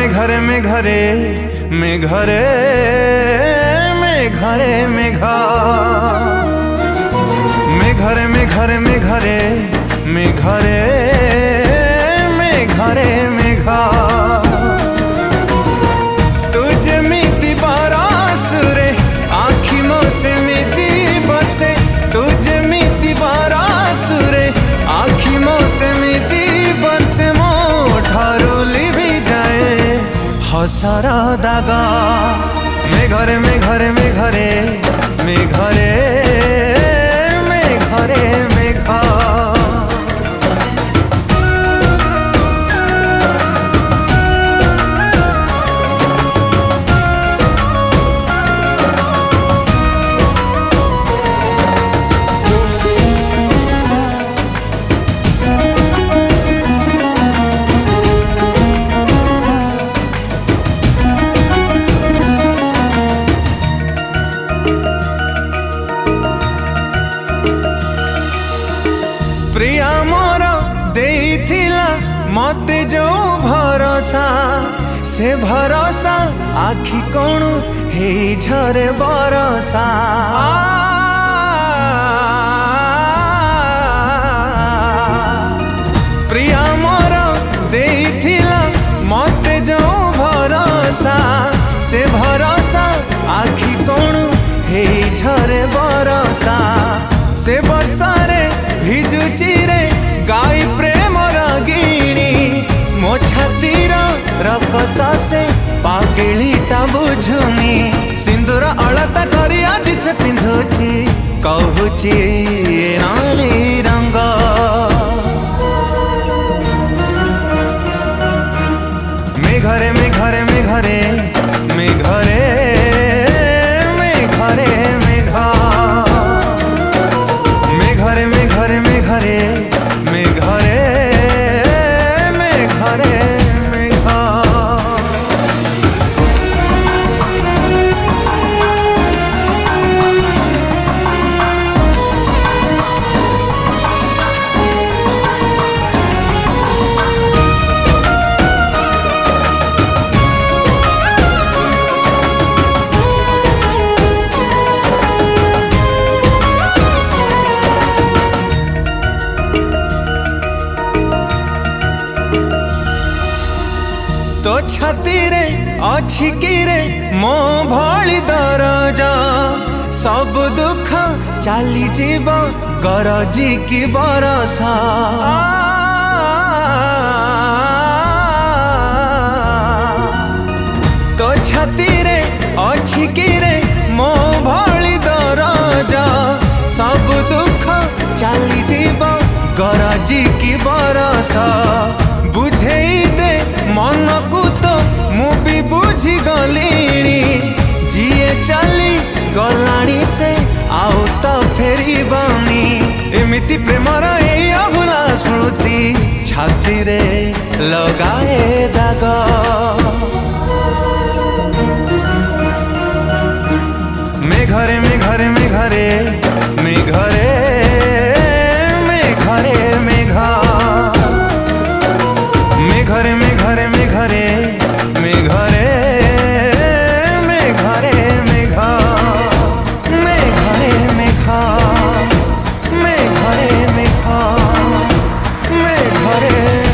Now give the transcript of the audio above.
में घरे में घरे में घरे में घरे में घा में घरे में घरे में घरे में घरे में घरे में घा तुझे मिति बारासुरे आखी मो से मिति बसे तुझे मिति बारासुरे आखी मो से मिति बसे मो ठारुली भी जाए हसरा दागा में घरे में घरे में घरे में घरे में घरे में घा प्रिया मोर देइथिला मते जो भरोसा से भरोसा आखि कोण हे झरे बरसा प्रिया मोर देइथिला मते जो भरोसा से भरोसा आखि कोण हे झरे बरसा से बरसारे भिजुची रे गाई प्रेम रागिणी मो छातीर रकत से पागिलीटा बुझुनी सिंदूर अलता करी आदि से पिंधुची कहूची नाली रंग में घरे में घरे में घरे में घरे में घरे में घा में घरे में घरे में घरे में घरे में घरे में घा तो छाती रे अच्छी कि रे मो भली दरजा सब दुख चली जीव गरजी की बरसा तो छाती रे अच्छी कि रे मो भली दरजा सब दुख चली जीव गरजी की बरसा बुझे दे मन को तो मु भी बुझी गलीनी जिए चली गलानी से आउ तो फेरी बनी एमिति प्रेमर ए अभुला स्मृति छाती रे लगाए दाग में घरे में घरे में घरे में घरे में घरे में घा में घरे में घरे में घरे में घरे में घरे में घा में घरे में घा में घरे में घा में घरे